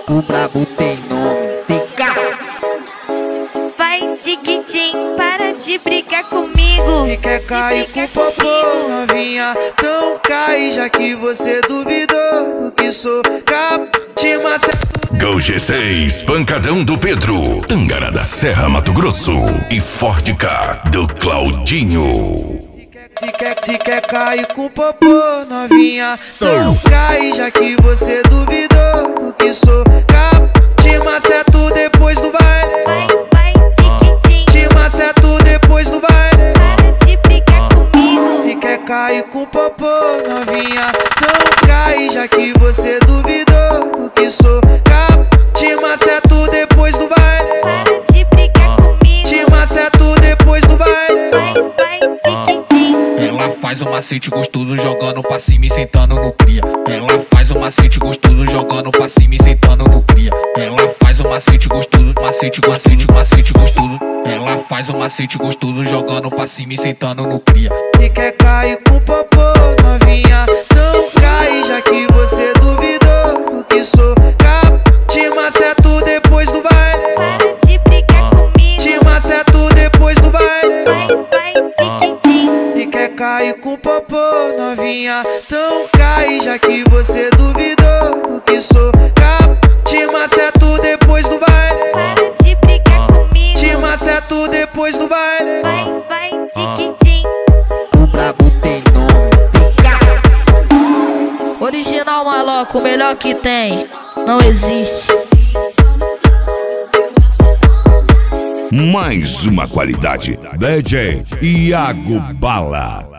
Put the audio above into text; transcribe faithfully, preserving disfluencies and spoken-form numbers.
O brabo tem nome, tem cara. Vai, Tiquitim, para de brigar comigo. Se quer cair com popô, novinha, então cai, já que você duvidou do que sou capaz de macetar. Go G seis, Pancadão do Pedro, Tangará da Serra, Mato Grosso e Ford K do Claudinho. Se quer, se quer cair com popô, novinha, então cai, já que você duvidou do que sou capaz de macetar depois do baile. Vai, vai, Tiquitim, Te maceto depois do baile. para de brigar comigo. Se quer cair com popô, novinha, então cai, já que você duvidou do que sou capaz de maceto depois do baile. Para de brigar comigo. Te maceto depois do baile. Vai, vai, Tiquitim. Ela faz o macete gostoso jogando pra cima e sentando no cria. Ela faz o macete gostoso jogando pra cima e sentando no cria. Ela faz o macete gostoso, macete, macete, macete gostoso. Ela faz o macete gostoso jogando pra cima e sentando no cria. Se quer cair com popô, novinha, não cai, já que você duvidou do que sou capaz de maceto depois do baile. Para de brigar comigo. Te maceto depois do baile. Vai, vai, Tiquitim, Se quer cair com popô, novinha, então cai, já que você duvidou do que sou capaz de maceto depois do baile. para de brigar comigo. Te maceto depois do baile. Vai, vai, Tiquitim. O brabo tem nome, tem cara. Original maloco, o melhor que tem, não existe. Mais uma qualidade, D J Iago Bala.